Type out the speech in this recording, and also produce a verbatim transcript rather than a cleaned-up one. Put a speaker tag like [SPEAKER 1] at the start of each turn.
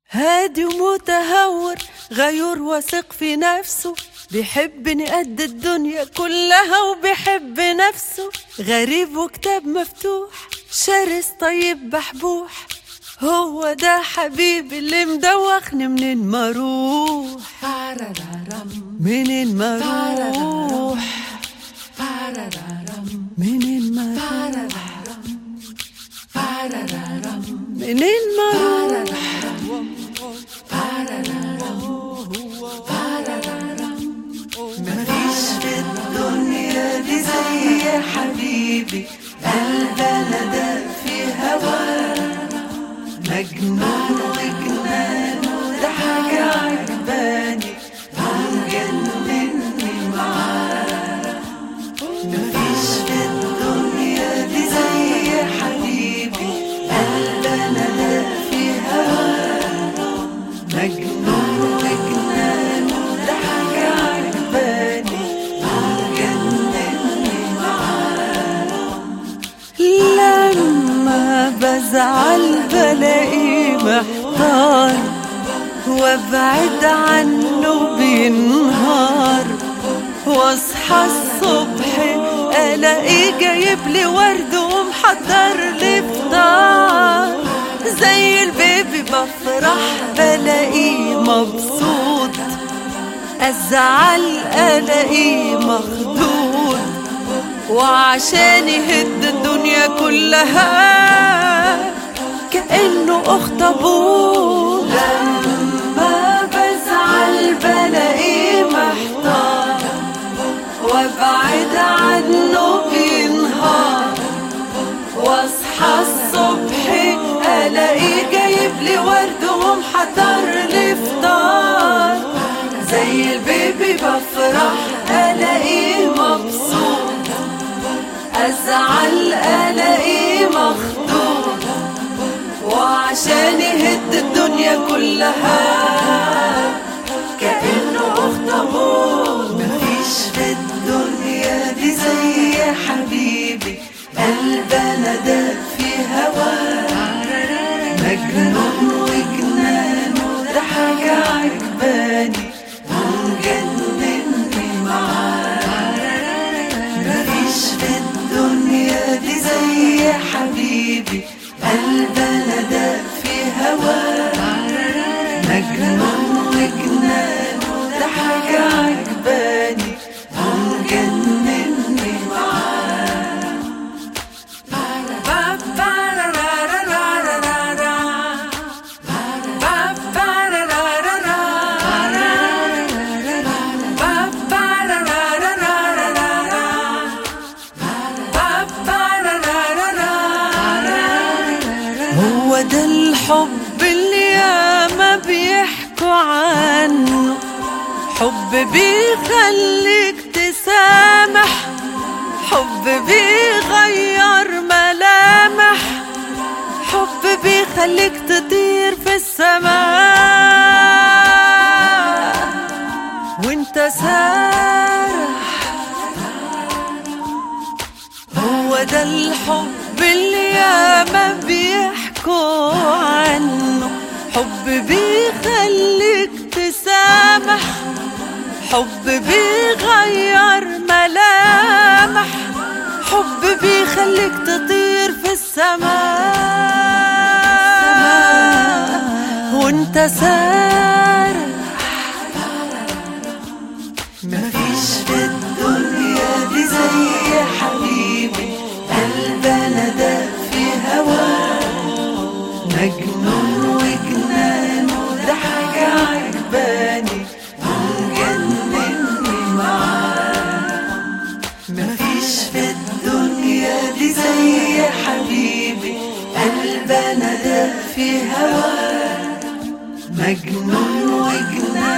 [SPEAKER 1] هادي ومتهور غيور واثق في نفسه، بيحبني قد الدنيا كلها وبيحب نفسه. غريب وكتاب مفتوح، شرس طيب بحبوح، هو ده حبيبي اللي مدوخني. منين ما اروح منين ما اروح منين ما اروح منين ما اروح مفيش في الدنيا دي زي حبيبي، قلبنا ده في هواه مجنون وجنان، ده حاجة عجباني ومجنني معاه. مفيش في الدنيا دي زي حبيبي، قلبنا ده في هواه مجنون وجنان، ده حاجة عجباني ومجنني معاه. لما بزعل بلاقيه محتار، وابعد عنه بينهار، واصحى الصبح الاقيه جايب لي ورد ومحضر لي فطار. زي البيبي بفرح بلاقيه مبسوط، ازعل الاقيه مخدود، وعشان يهد الدنيا كلها كأنه أخت أبوه. لما بزعل بلاقيه محتار، وابعد عنه بينهار، واصحى الصبح الاقيه جايب لي ورد ومحضر لي فطار. زي البيبي بفرح الاقيه مبسوط، ازعل الاقيه مخدود، وعشان يهد الدنيا كلها كأنه أخت أبوه. مفيش في الدنيا دي زي حبيبي، قلبنا ده في هواه مجنون وجنان، ده حاجة عجباني ومجنني معاه. مفيش في الدنيا دي زي حبيبي، قلبنا ده في هواه مجنون وجنان، ده حاجة عجباني ومجنني معاه. هو ده الحب اللي ياما بيحكوا عنه، حب بيخليك تسامح، حب بيغير ملامح، حب بيخليك تطير في السماء وانت سارح. هو ده الحب اللي ياما بيحكوا عنه، حب بيخليك تسامح، حب بيغير ملامح، حب بيخليك تطير في السماء وانت سارح. مفيش في الدنيا دي زي حبيبي، قلبنا ده في هواه مجنون وجنان، ده حاجة عجباني ومجنني معاه. مفيش في الدنيا دي زي حبيبي، قلبنا ده في هواه مجنون وجنان.